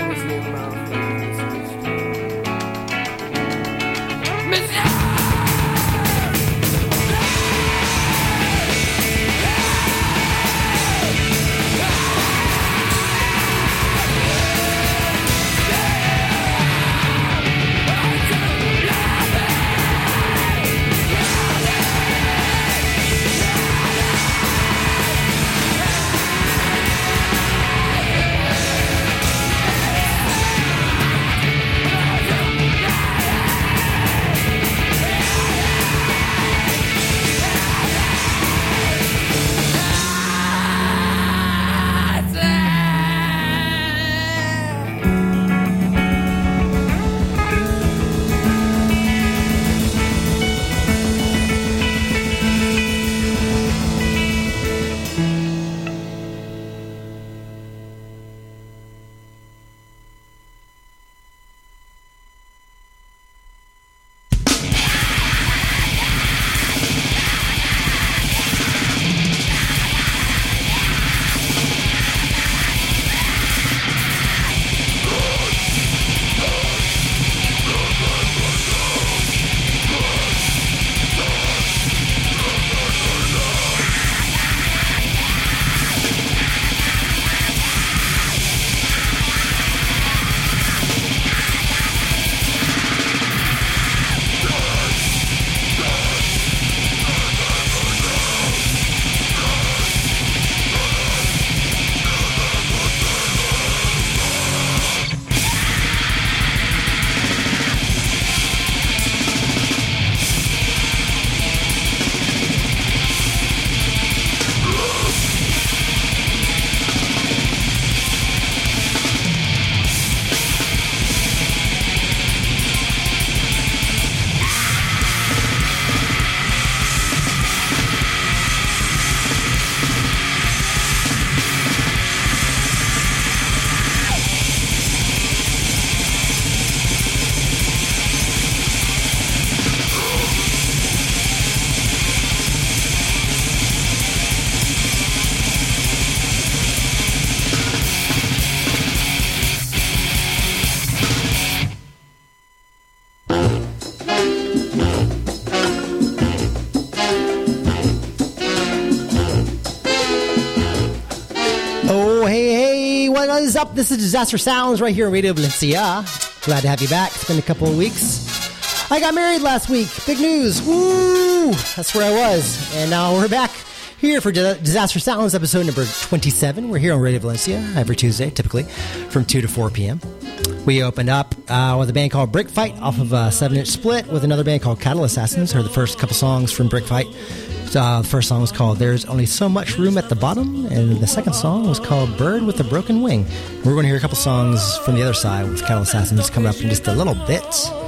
What is up? This is Disaster Sounds right here on Radio Valencia. Glad to have you back. It's been a couple of weeks. I got married last week. Big news. Woo! That's where I was. And now we're back here for Disaster Sounds episode number 27. We're here on Radio Valencia every Tuesday, typically, from 2 to 4 p.m. We opened up with a band called Brick Fight off of a 7-inch split with another band called Cattle Assassins. Heard the first couple songs from Brick Fight. The first song was called There's Only So Much Room at the Bottom, and the second song was called Bird with a Broken Wing. We're going to hear a couple songs from the other side with Cattle Assassins coming up in just a little bit.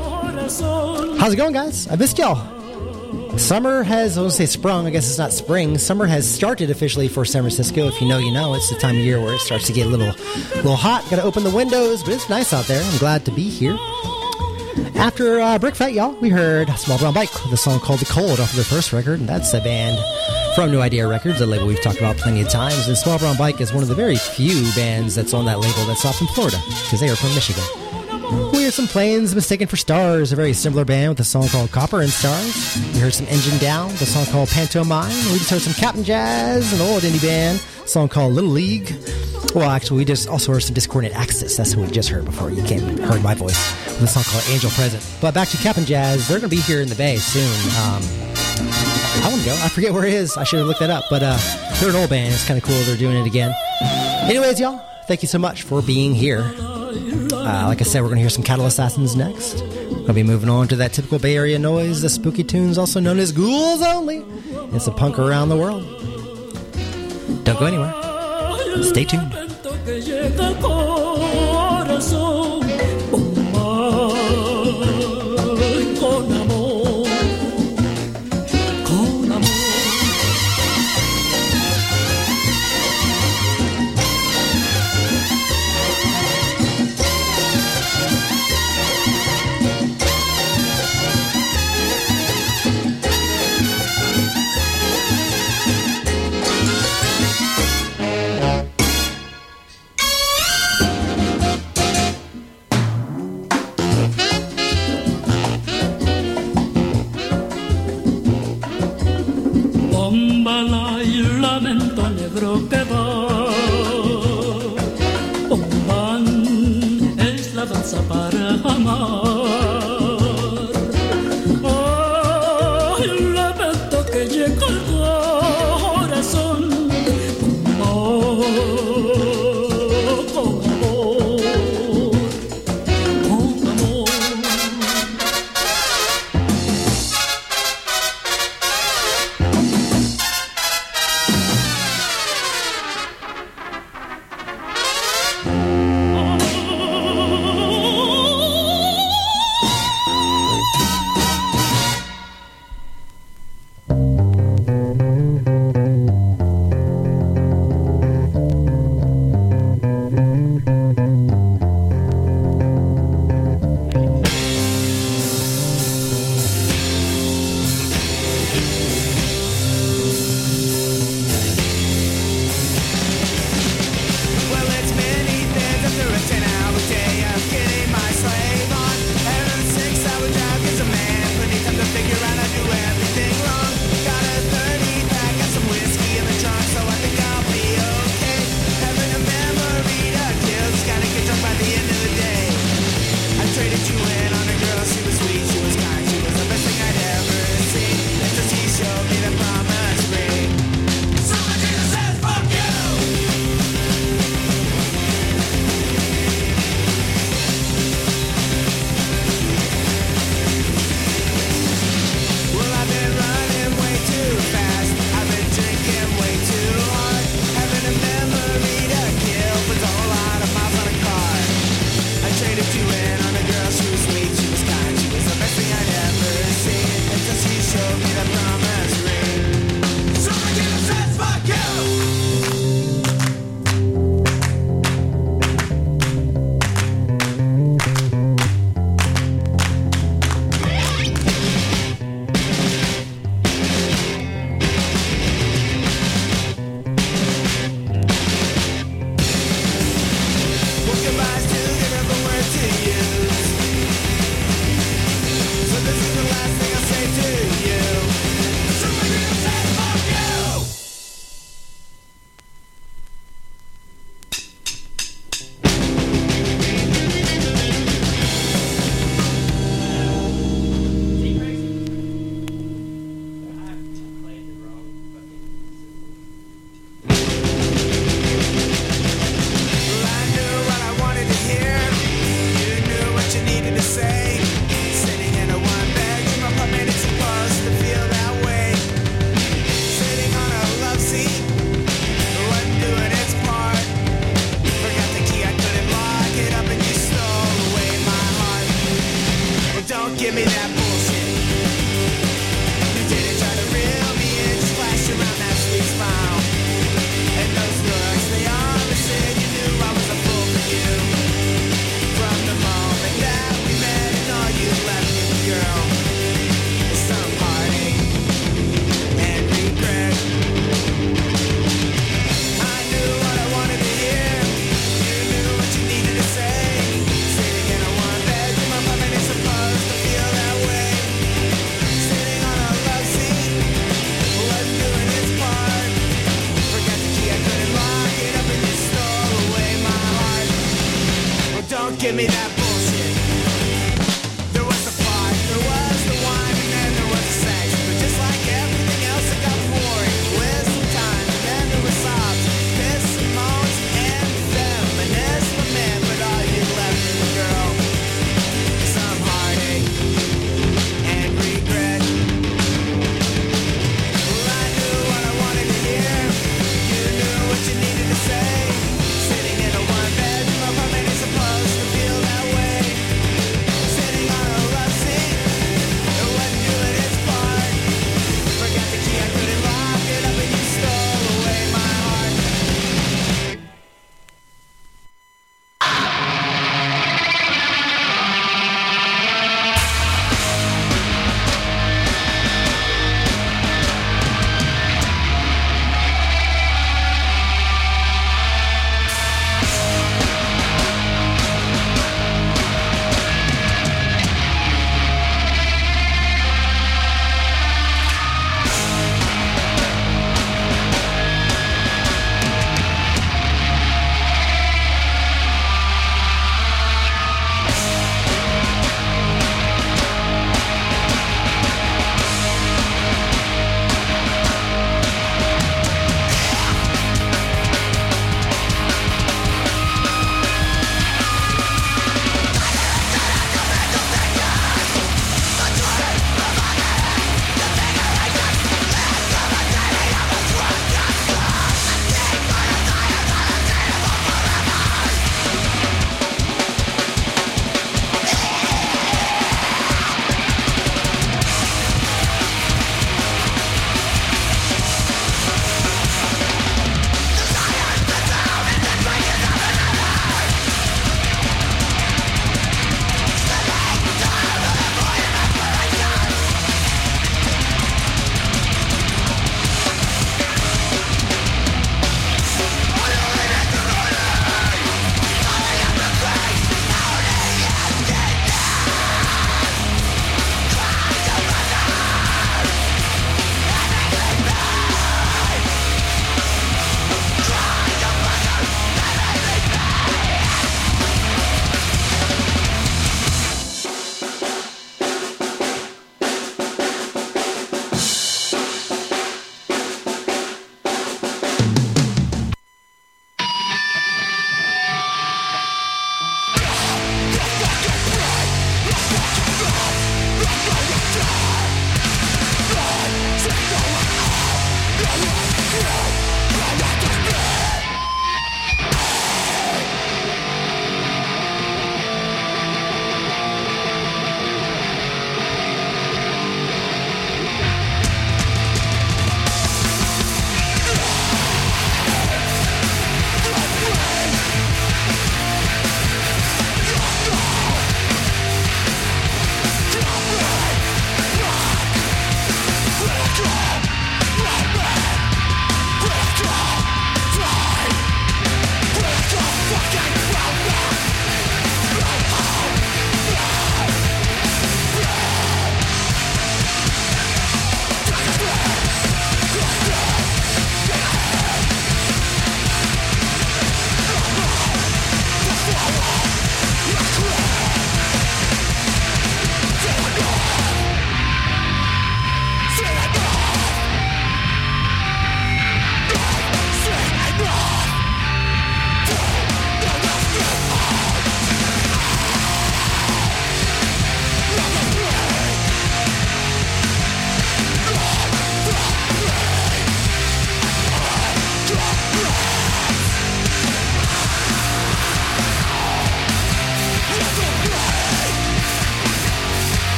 How's it going, guys? I missed y'all. Summer has, I won't say sprung, I guess it's not spring. Summer has started officially for San Francisco. If you know, you know. It's the time of year where it starts to get a little hot. Got to open the windows, but it's nice out there. I'm glad to be here. After Brick Fight, y'all, we heard Small Brown Bike with a song called The Cold off of their first record, and that's a band from New Idea Records, a label we've talked about plenty of times. And Small Brown Bike is one of the very few bands that's on that label that's off in Florida, because they are from Michigan. We heard some Planes Mistaken for Stars, a very similar band with a song called Copper and Stars. We heard some Engine Down, the song called Pantomime. We just heard some Captain Jazz, an old indie band, a song called Little League. Well, actually, we just also heard some Discordant Axis. That's what we just heard before you heard my voice. With a song called Angel Present. But back to Captain Jazz. They're going to be here in the Bay soon. I want to go. I forget where it is. I should have looked that up. But they're an old band. It's kind of cool they're doing it again. Anyways, y'all, thank you so much for being here. Like I said, we're going to hear some Cattle Assassins next. We'll be moving on to that typical Bay Area noise, the spooky tunes, also known as Ghouls Only. It's a punk around the world. Don't go anywhere. Stay tuned. avanza para amar. Oh, el lamento que llegó al corazón con amor, con amor, con amor. Give me that bullshit. There was the fight, there was the wine, and then there was the sex. But just like everything else, it got boring. With some time, and then there was sobs, piss and moans, and feminist lament. But all you left in the girl is some heartache and regret. Well, I knew what I wanted to hear. You knew what you needed to say. Sitting in a one-bedroom apartment is supposed to feel that way. Break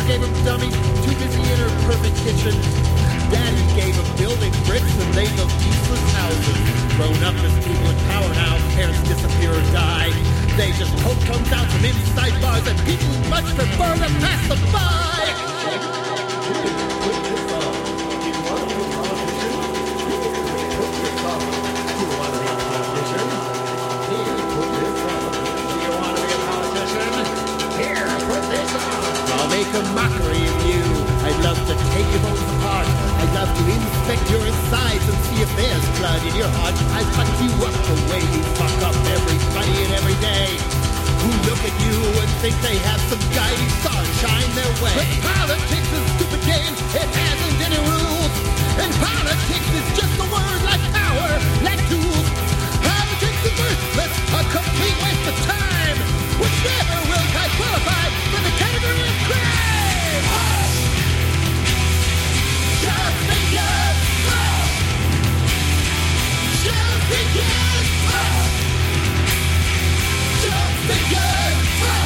gave him dummies, too busy in her perfect kitchen. Daddy gave him building bricks and they built useless houses. Grown up as people in power now, parents disappear or die. They just coke comes out from inside bars and people much prefer to pass them by. I'll make a mockery of you. I'd love to take your bones apart. I'd love to inspect your insides and see if there's blood in your heart. I'd fuck you up the way you fuck up everybody and every day who look at you and think they have some guiding star shine their way. But politics is a stupid game. It hasn't any rules. And politics is just a word like power, like tools. Politics is worthless, a complete waste of time, which never will qualify for the category of crime. Hush! Just because. Just because. Just because.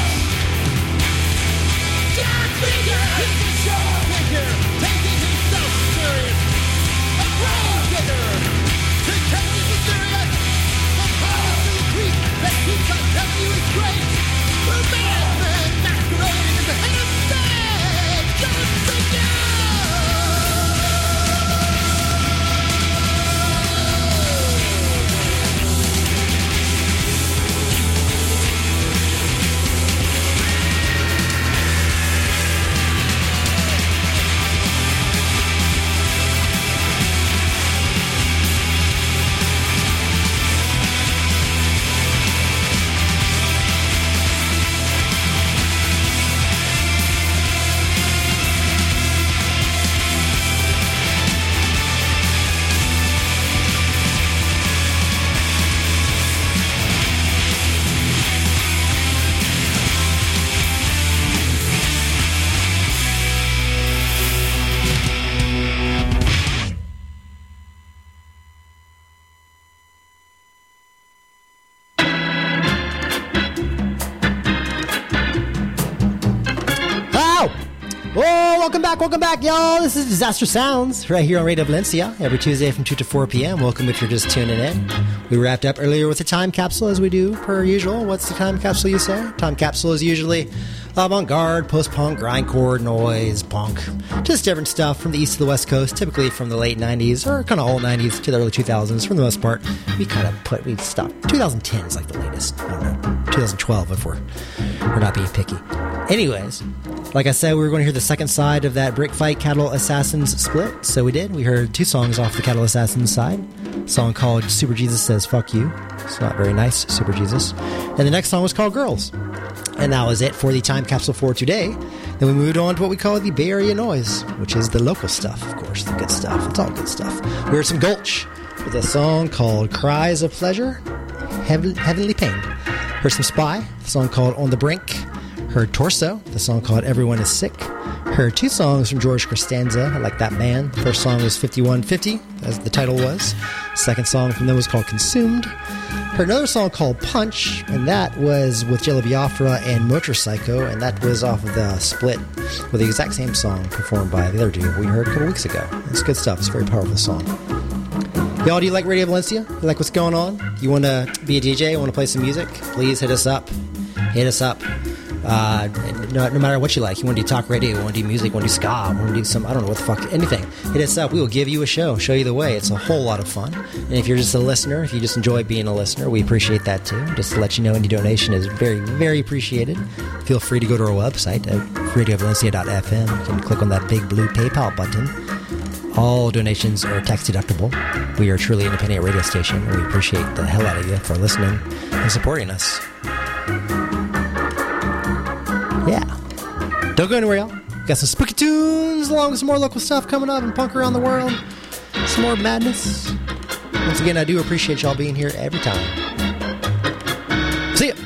Just because. He's a show figure, taking himself serious. A crowd digger, pretending he's serious. A powerful creep that keeps on telling you he's great. A madman masquerading as the head of state. Just because. Welcome back, y'all. This is Disaster Sounds right here on Radio Valencia every Tuesday from 2 to 4 p.m. Welcome if you're just tuning in. We wrapped up earlier with a time capsule as we do per usual. What's the time capsule you say? Time capsule is usually avant-garde, post-punk, grindcore, noise, punk, just different stuff from the east to the west coast, typically from the late 90s or kind of old 90s to the early 2000s. For the most part, we stopped. 2010 is like the latest. I don't know. 2012 if we're not being picky. Anyways, like I said, we were going to hear the second side of that Brick Fight Cattle Assassins split, so we did. We heard two songs off the Cattle Assassins side. A song called Super Jesus Says Fuck You. It's not very nice, Super Jesus. And the next song was called Girls. And that was it for the time capsule for today. Then we moved on to what we call the Bay Area Noise, which is the local stuff, of course, the good stuff. It's all good stuff. We heard some Gulch with a song called Cries of Pleasure, Heavenly Pain. Heard some Spy, a song called On the Brink. Heard Torso, the song called Everyone is Sick. Heard two songs from George Costanza. I like that band. The first song was 5150, as the title was. Second song from them was called Consumed. Heard another song called Punch, and that was with Jello Biafra and Motorcycle, and that was off of the split with the exact same song performed by the other dude we heard a couple weeks ago. It's good stuff. It's a very powerful song. Y'all, do you like Radio Valencia? You like what's going on? You want to be a DJ? Want to play some music? Please hit us up. Hit us up. No matter what you like. You want to do talk radio, you want to do music, you want to do ska, you want to do some, I don't know what the fuck, anything. Hit us up. We will give you a show you the way. It's a whole lot of fun. And if you're just a listener, if you just enjoy being a listener, we appreciate that too. Just to let you know, any donation is very, very appreciated. Feel free to go to our website at radiovalencia.fm. You can click on that big blue PayPal button. All donations are tax deductible. We are a truly independent radio station, and we appreciate the hell out of you for listening and supporting us. Yeah. Don't go anywhere, y'all. Got some spooky tunes along with some more local stuff coming up and punk around the world. Some more madness. Once again, I do appreciate y'all being here every time. See ya.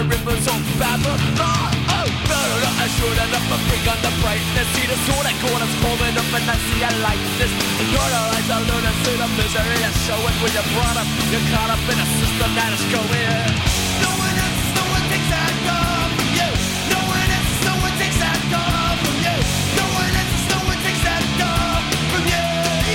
the rivers of Babylon. Oh, burn up, I should end up a bring on the brightness. See the sword and corners forming up and I see a likeness. Internalize the lunacy, the misery that's showing when you're brought up. You're caught up in a system that is going. No one else, no one takes that gun from you. No one else, no one takes that gun from you. No one else, no one takes that gun from you.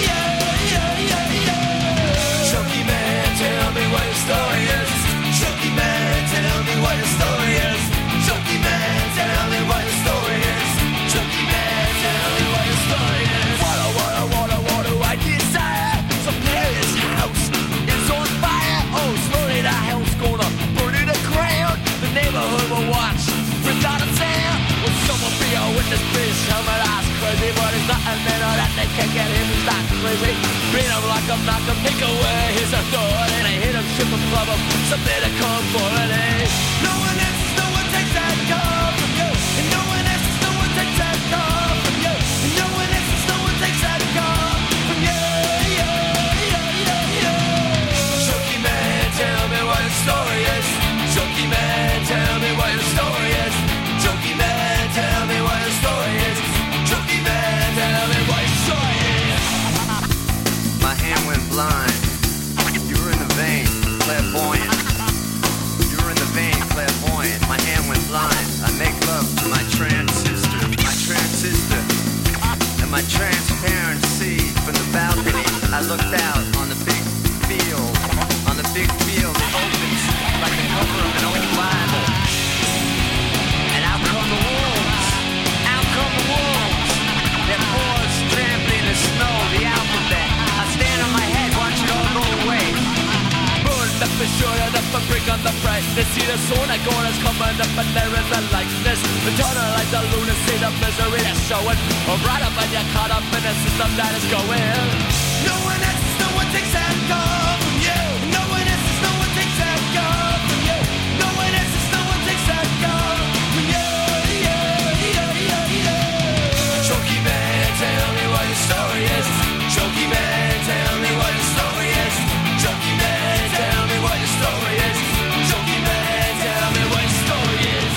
Chunky man, tell me what your story is. Chunky man, tell me what your story is. Chunky man, tell me what your story is. Chunky man, tell me what your story is. What do I desire? Some Paris house is on fire. Oh, slowly the house gonna burn to the ground. The neighborhood will watch without a sound. Will someone be a witness, please? Tell me that's crazy, but it's nothing better that they can't get him. He's not crazy. Beat him like I'm not gonna take away his authority. And I hit him, ship him, club him, something to come for it. No one else, no one takes that call from you. And no one else, no one takes that call from you. And no one else, no one takes that call from you. Chunky man, tell me what your story is. Chunky man, tell me what your story is. Chunky man, tell me what your story is. Chunky man, tell me what your story is. My hand went blind. You were in the vein, clairvoyant. You were in the vein, clairvoyant. My hand went blind. I make love to my transistor, and my transparency from the balcony. I looked out on the big field. On the big field, it opens like the cover of an old Bible. And out come the wolves. Out come the wolves. Their paws trampling the snow, the alphabet. I stand on my head, watch it all go away. Burn up and sure enough and bring on the brightness. See the sword and corners coming up and there is a likeness. Internalize the lunacy, the misery that's showing. Right up and you're caught up in a system that is going. No one else, no one takes that call from you. No one else, no one takes that call from you. No one else, no one takes that call from you. Chunky man, tell me what your story is. Chunky man, tell me what your story is. Chunky man, tell me what your story is. Chunky man, tell me what your story is.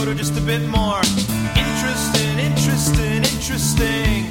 or just a bit more interesting, interesting, interesting.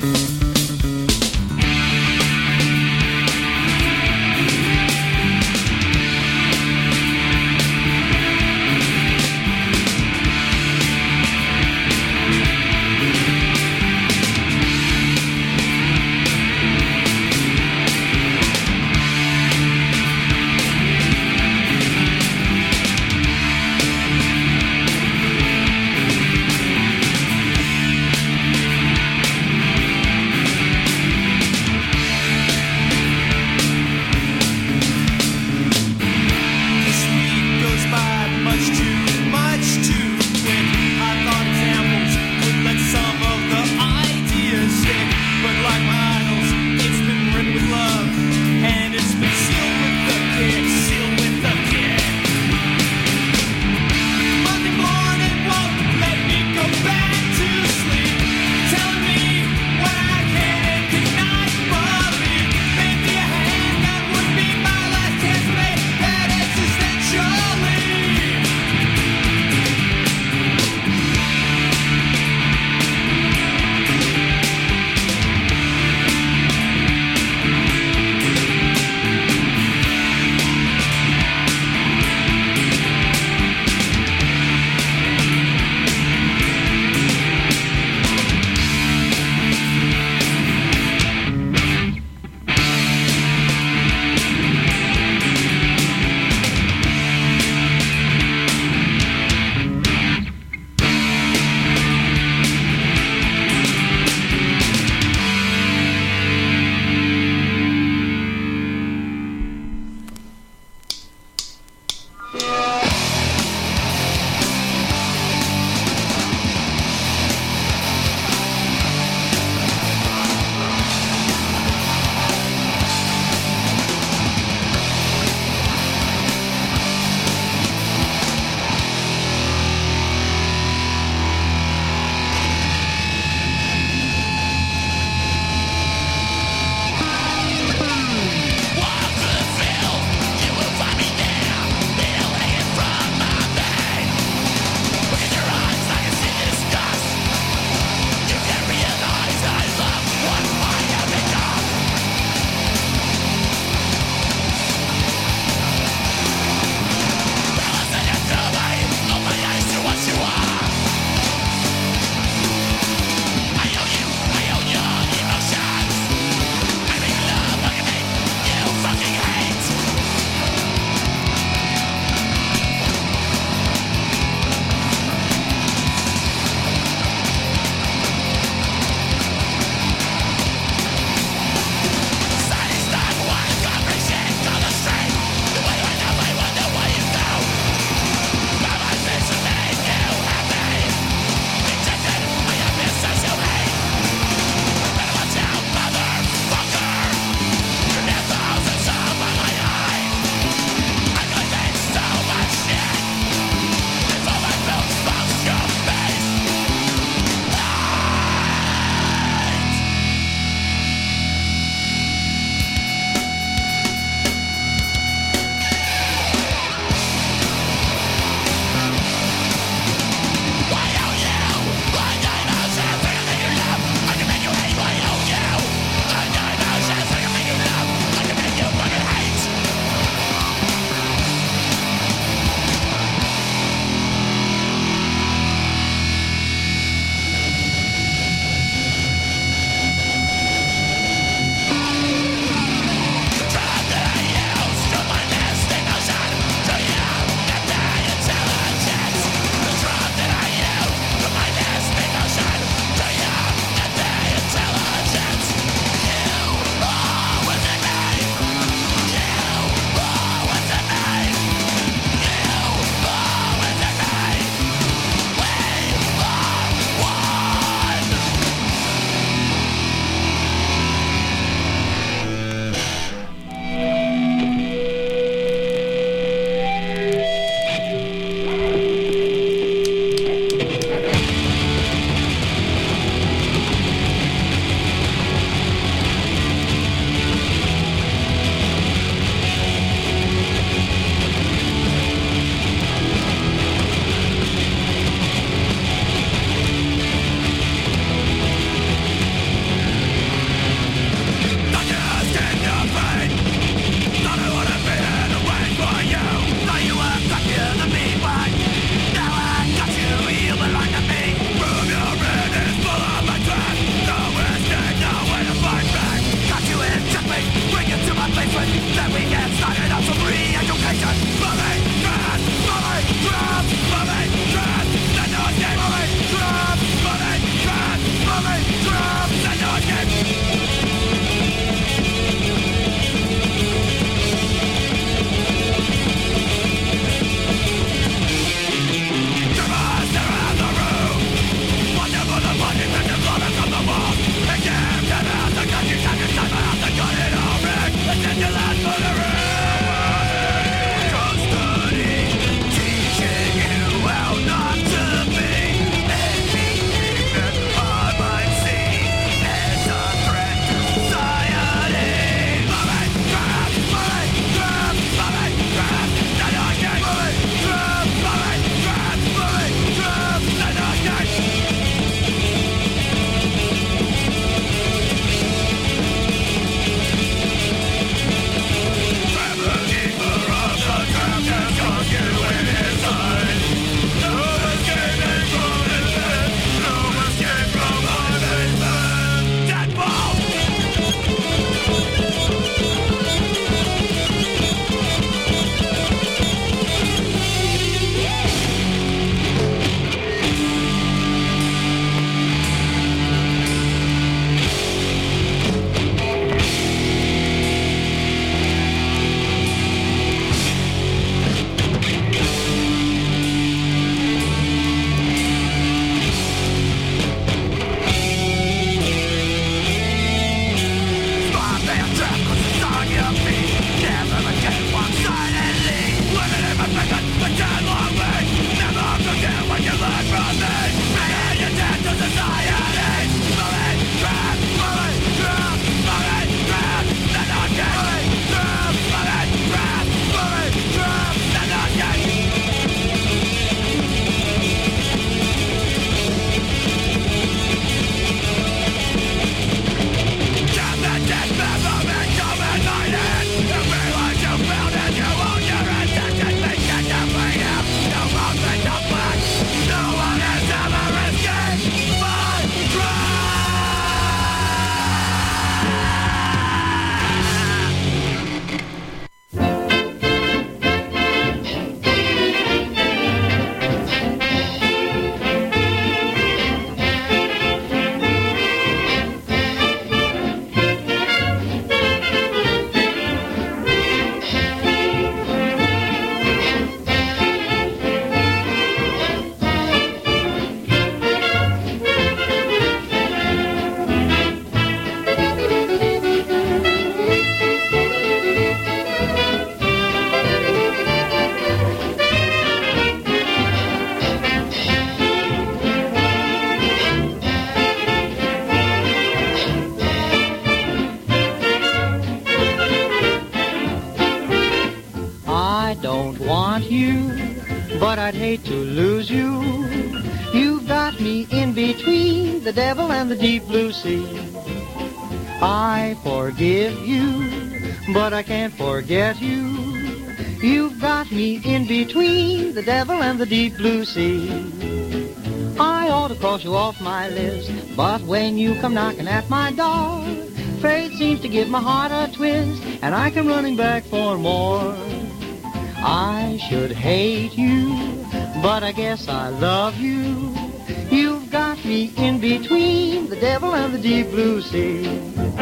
but I'd hate to lose you. You've got me in between the devil and the deep blue sea. I forgive you, but I can't forget you. You've got me in between the devil and the deep blue sea. I ought to cross you off my list, but when you come knocking at my door, fate seems to give my heart a twist, and I come running back for more. I should hate you, but I guess I love you. You've got me in between the devil and the deep blue sea.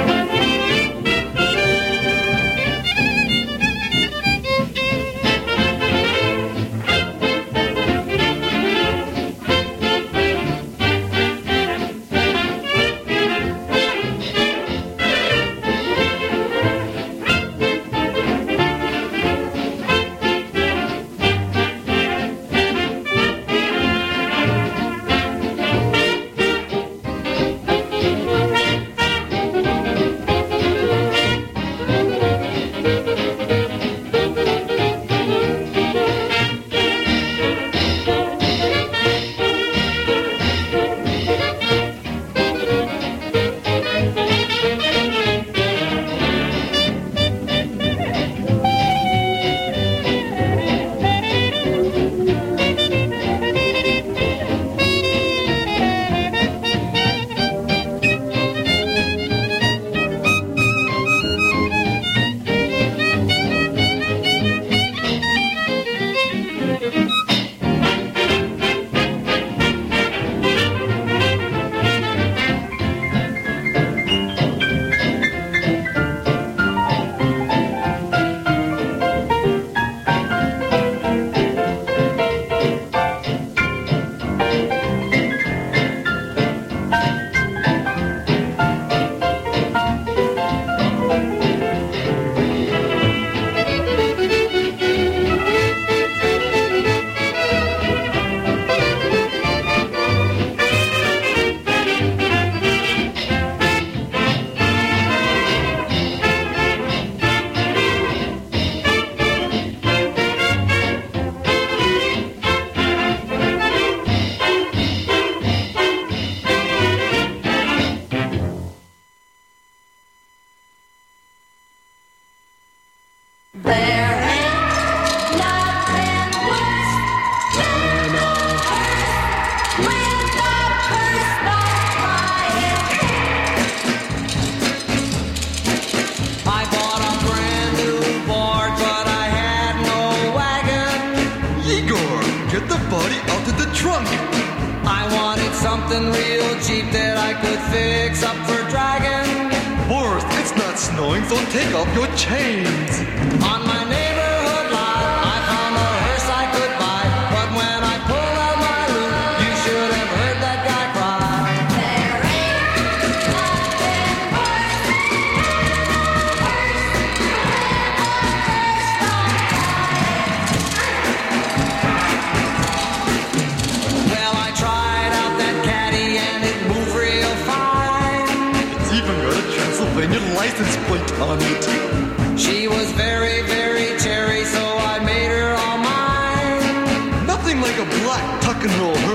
something real cheap that I could fix up for Dragon. Boris, it's not snowing, so take off your chains. On my neighborhood lot, I found a hearse I could buy. But when I pulled out my loot, you should have heard that guy cry. There ain't nothing worse Well, I tried out that caddy and it moved real fine. It's even got a Transylvania license plate on it. She was very, very cherry, so I made her all mine. Nothing like a black tuck and roll